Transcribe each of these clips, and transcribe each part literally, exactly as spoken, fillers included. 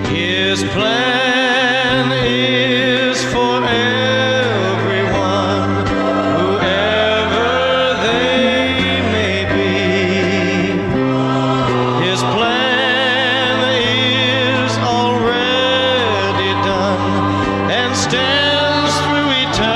His plan is for everyone, whoever they may be. His plan is already done and stands through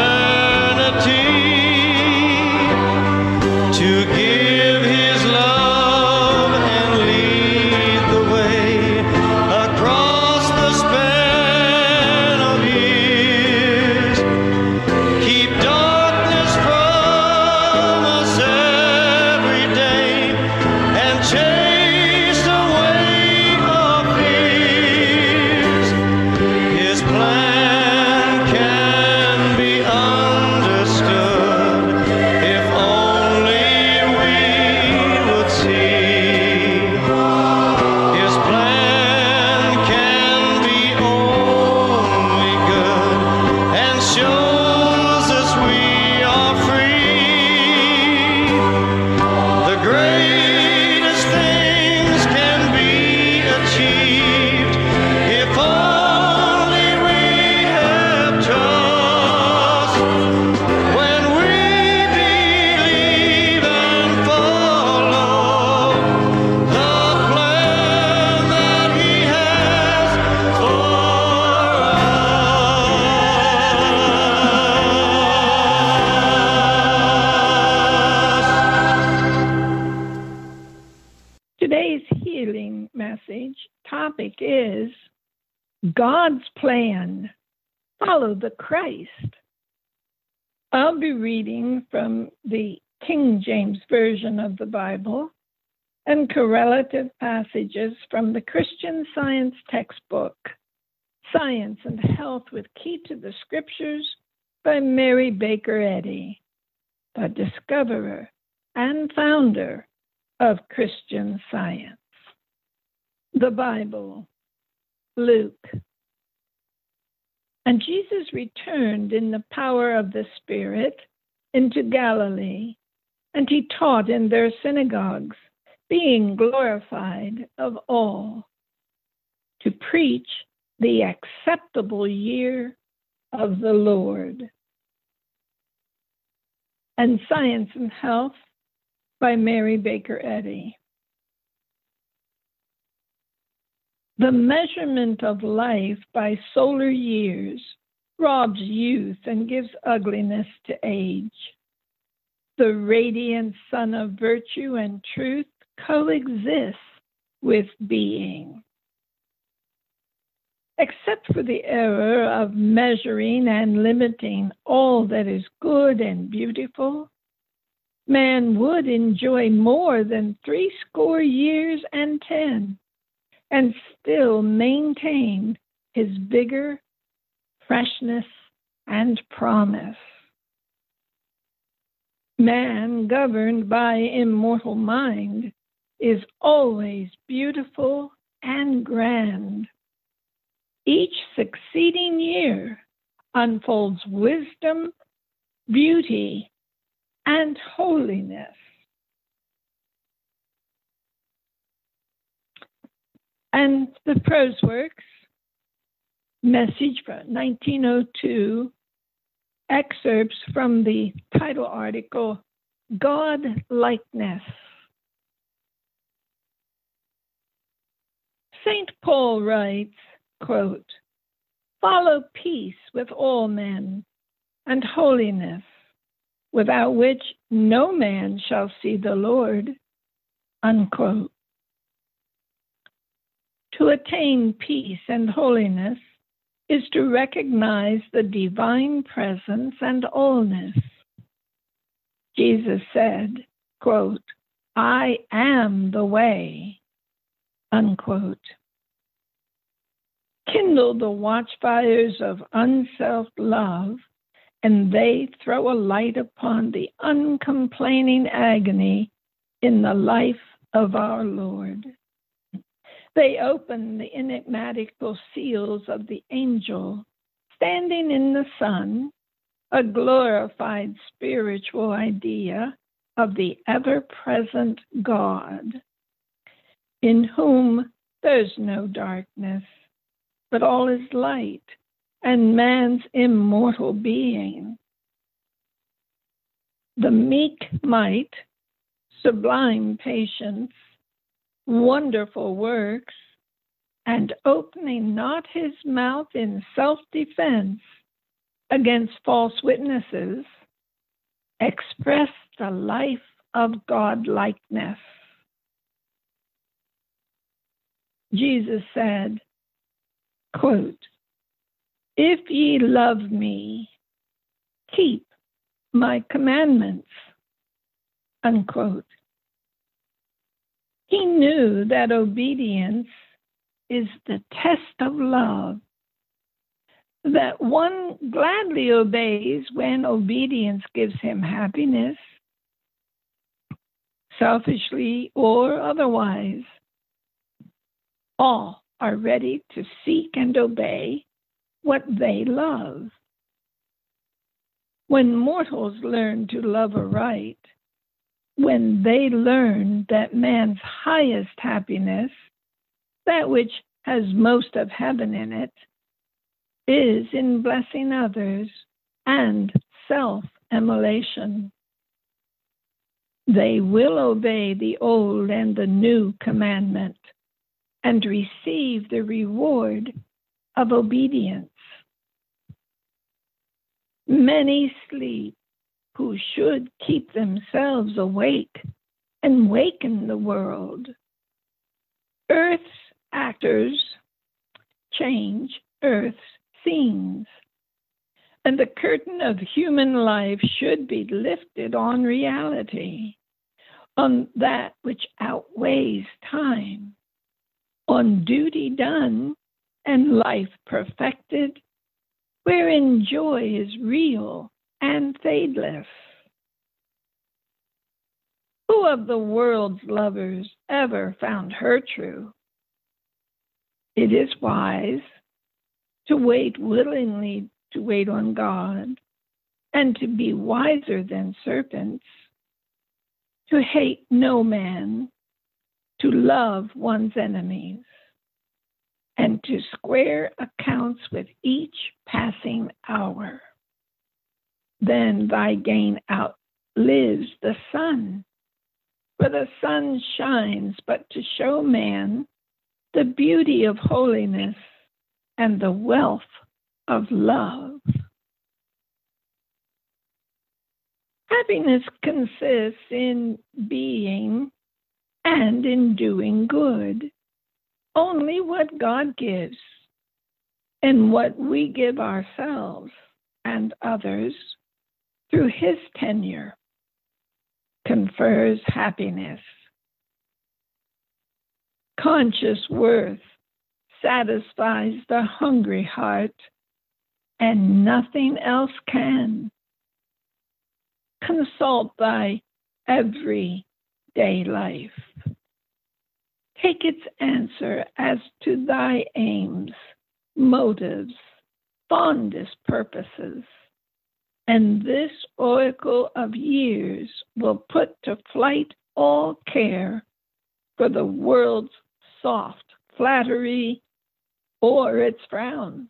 eternity to give His love and lead the way across the span of years. Keep darkness from us every day and chase away our fears. His plan can be understood if only we would see. His plan can be only good and shows us we are free. The greatest things can be achieved if only we have trust. When we believe and follow the plan that He has for us. Today's healing message topic is God's plan. Follow the Christ. I'll be reading from the King James Version of the Bible and correlative passages from the Christian Science textbook, Science and Health with Key to the Scriptures by Mary Baker Eddy, the discoverer and founder of Christian Science. The Bible, Luke. And Jesus returned in the power of the Spirit into Galilee, and he taught in their synagogues, being glorified of all, to preach the acceptable year of the Lord. And Science and Health by Mary Baker Eddy. The measurement of life by solar years robs youth and gives ugliness to age. The radiant sun of virtue and truth coexists with being. Except for the error of measuring and limiting all that is good and beautiful, man would enjoy more than three score years and ten, and still maintain his vigor, freshness, and promise. Man, governed by immortal mind, is always beautiful and grand. Each succeeding year unfolds wisdom, beauty, and holiness. And the prose works, message from nineteen oh two, excerpts from the title article, God Likeness. Saint Paul writes, quote, "Follow peace with all men and holiness, without which no man shall see the Lord," unquote. To attain peace and holiness is to recognize the divine presence and allness. Jesus said, quote, "I am the way," unquote. Kindle the watchfires of unselfed love, and they throw a light upon the uncomplaining agony in the life of our Lord. They open the enigmatical seals of the angel standing in the sun, a glorified spiritual idea of the ever-present God, in whom there's no darkness, but all is light, and man's immortal being. The meek might, sublime patience, wonderful works, and opening not his mouth in self-defense against false witnesses, express the life of God-likeness. Jesus said, quote, "If ye love me, keep my commandments," unquote. He knew that obedience is the test of love, that one gladly obeys when obedience gives him happiness, selfishly or otherwise. All are ready to seek and obey what they love. When mortals learn to love aright, when they learn that man's highest happiness, that which has most of heaven in it, is in blessing others and self-immolation, they will obey the old and the new commandment and receive the reward of obedience. Many sleep who should keep themselves awake and waken the world. Earth's actors change Earth's scenes, and the curtain of human life should be lifted on reality, on that which outweighs time, on duty done and life perfected, wherein joy is real and fadeless. Who of the world's lovers ever found her true? It is wise to wait willingly, to wait on God, and to be wiser than serpents, to hate no man, to love one's enemies, and to square accounts with each passing hour. Then thy gain outlives the sun, for the sun shines but to show man the beauty of holiness and the wealth of love. Happiness consists in being and in doing good, only what God gives, and what we give ourselves and others through his tenure confers happiness. Conscious worth satisfies the hungry heart, and nothing else can. Consult thy everyday life. Take its answer as to thy aims, motives, fondest purposes, and this oracle of years will put to flight all care for the world's soft flattery or its frown.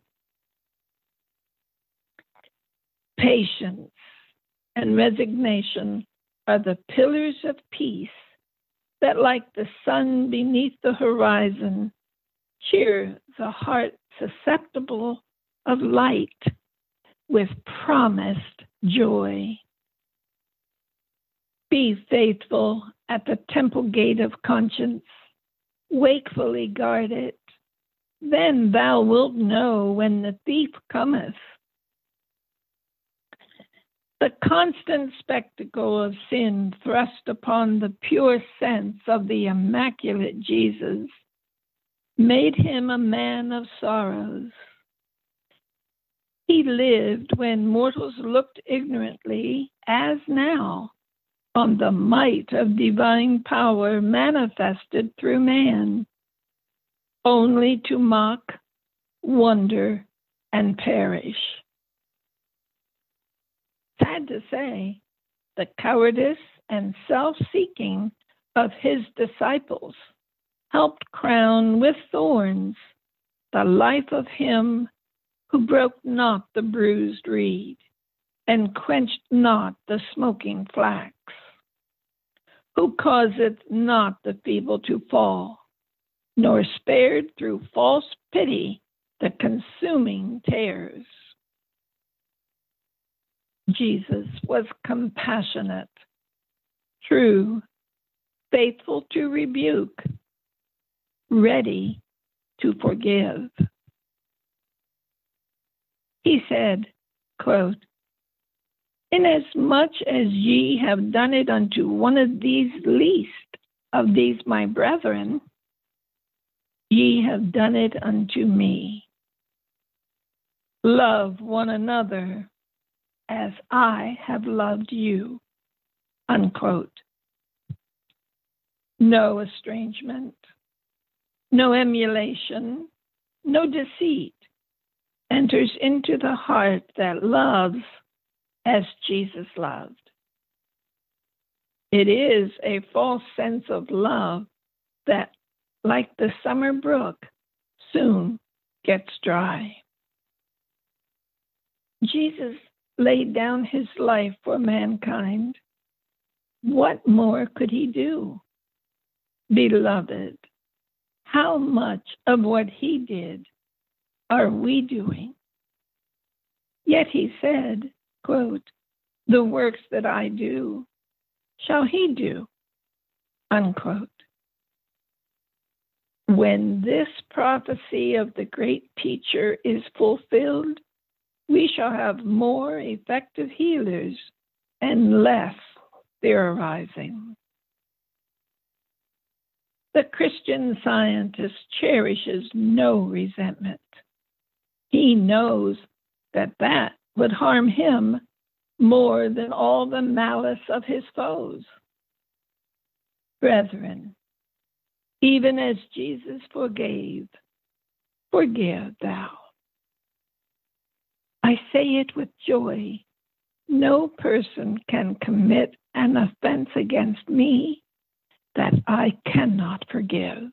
Patience and resignation are the pillars of peace that, like the sun beneath the horizon, cheer the heart susceptible of light with promised joy. Be faithful at the temple gate of conscience, wakefully guard it, then thou wilt know when the thief cometh. The constant spectacle of sin thrust upon the pure sense of the immaculate Jesus made him a man of sorrows. He lived when mortals looked ignorantly, as now, on the might of divine power manifested through man, only to mock, wonder, and perish. Sad to say, the cowardice and self-seeking of his disciples helped crown with thorns the life of him who broke not the bruised reed, and quenched not the smoking flax, who causeth not the feeble to fall, nor spared through false pity the consuming tares. Jesus was compassionate, true, faithful to rebuke, ready to forgive. He said, quote, "Inasmuch as ye have done it unto one of these least of these my brethren, ye have done it unto me. Love one another as I have loved you." Unquote. No estrangement, no emulation, no deceit enters into the heart that loves as Jesus loved. It is a false sense of love that, like the summer brook, soon gets dry. Jesus laid down his life for mankind. What more could he do? Beloved, how much of what he did are we doing? Yet he said, quote, "The works that I do shall he do," unquote. When this prophecy of the great teacher is fulfilled, we shall have more effective healers and less theorizing. The Christian Scientist cherishes no resentment. He knows that that would harm him more than all the malice of his foes. Brethren, even as Jesus forgave, forgive thou. I say it with joy. No person can commit an offense against me that I cannot forgive.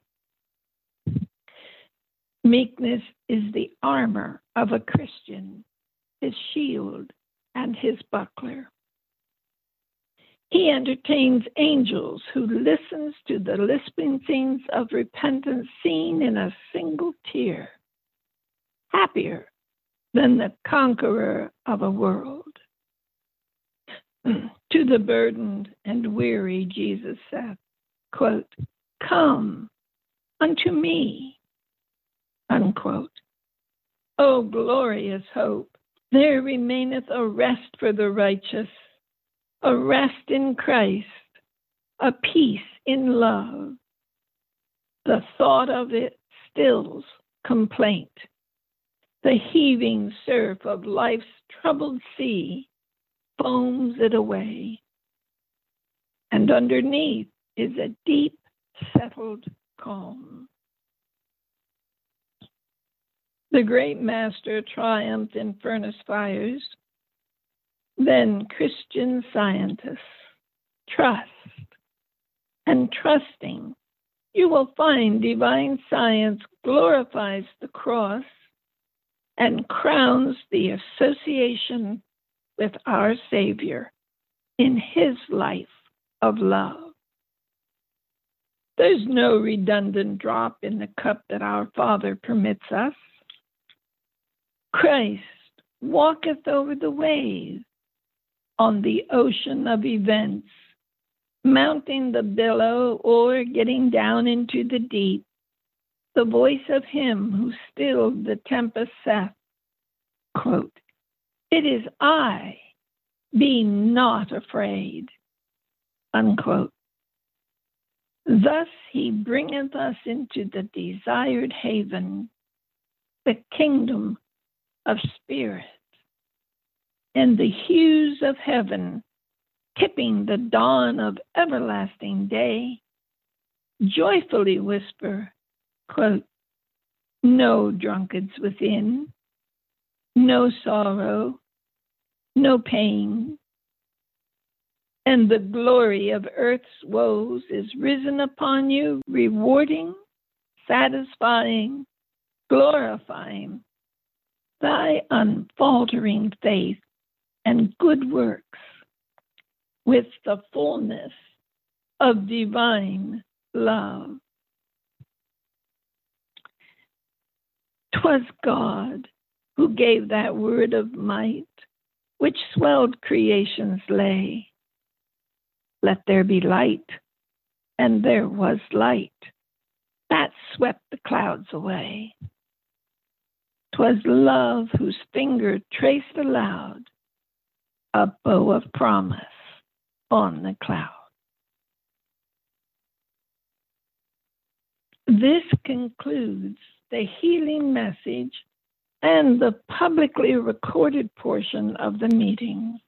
Meekness is the armor of a Christian, his shield and his buckler. He entertains angels who listens to the lisping things of repentance seen in a single tear, happier than the conqueror of a world. To the burdened and weary, Jesus said, quote, "Come unto me," unquote. O glorious hope! There remaineth a rest for the righteous, a rest in Christ, a peace in love. The thought of it stills complaint. The heaving surf of life's troubled sea foams it away. And underneath is a deep, settled calm. The great master triumphed in furnace fires. Then Christian Scientists, trust, and trusting, you will find divine science glorifies the cross and crowns the association with our Savior in his life of love. There's no redundant drop in the cup that our Father permits us. Christ walketh over the waves on the ocean of events, mounting the billow or getting down into the deep. The voice of him who stilled the tempest saith, quote, "It is I, be not afraid," unquote. Thus he bringeth us into the desired haven, the kingdom of spirit, and the hues of heaven, tipping the dawn of everlasting day, joyfully whisper, quote, "No drunkards within, no sorrow, no pain, and the glory of earth's woes is risen upon you, rewarding, satisfying, glorifying thy unfaltering faith and good works with the fullness of divine love. 'Twas God who gave that word of might, which swelled creation's lay. Let there be light, and there was light, that swept the clouds away. 'Twas love whose finger traced aloud a bow of promise on the cloud. This concludes the healing message and the publicly recorded portion of the meeting.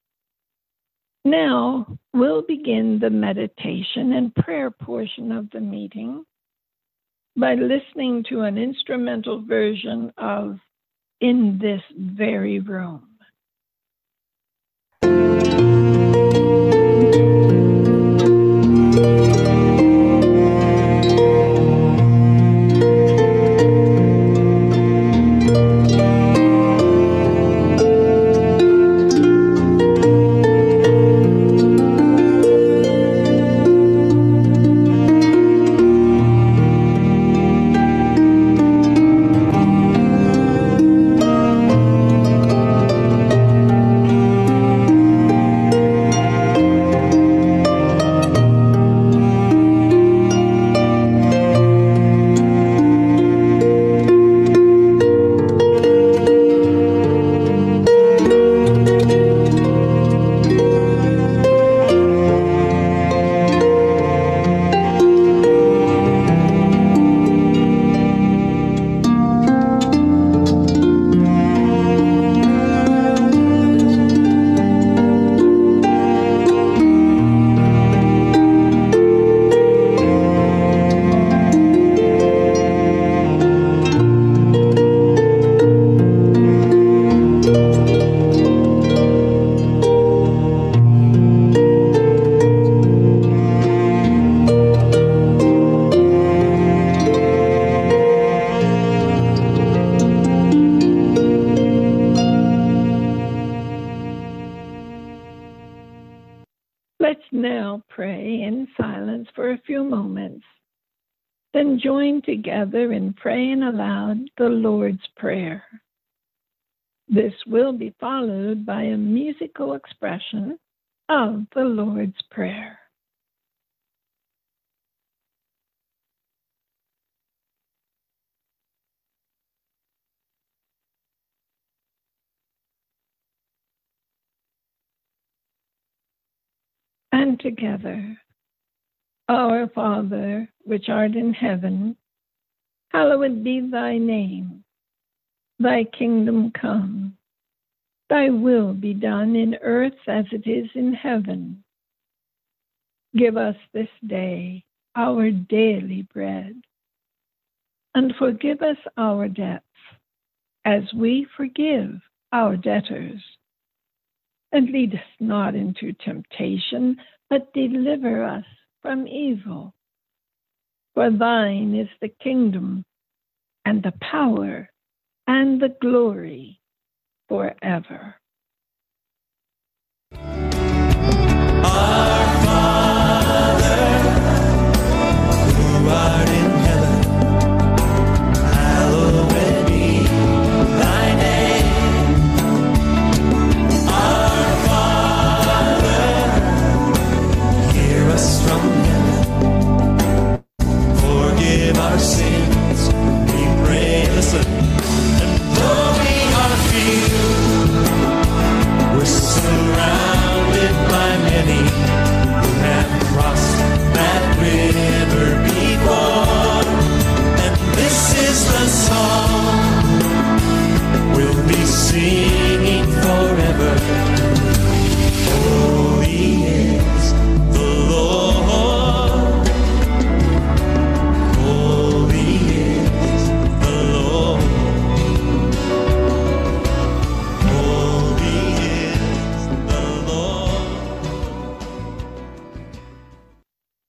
Now we'll begin the meditation and prayer portion of the meeting by listening to an instrumental version of In This Very Room. Let's now pray in silence for a few moments, then join together in praying aloud the Lord's Prayer. This will be followed by a musical expression of the Lord's Prayer. And together, Our Father, which art in heaven, hallowed be thy name. Thy kingdom come. Thy will be done in earth as it is in heaven. Give us this day our daily bread, and forgive us our debts as we forgive our debtors. And lead us not into temptation, but deliver us from evil. For thine is the kingdom, and the power, and the glory forever. I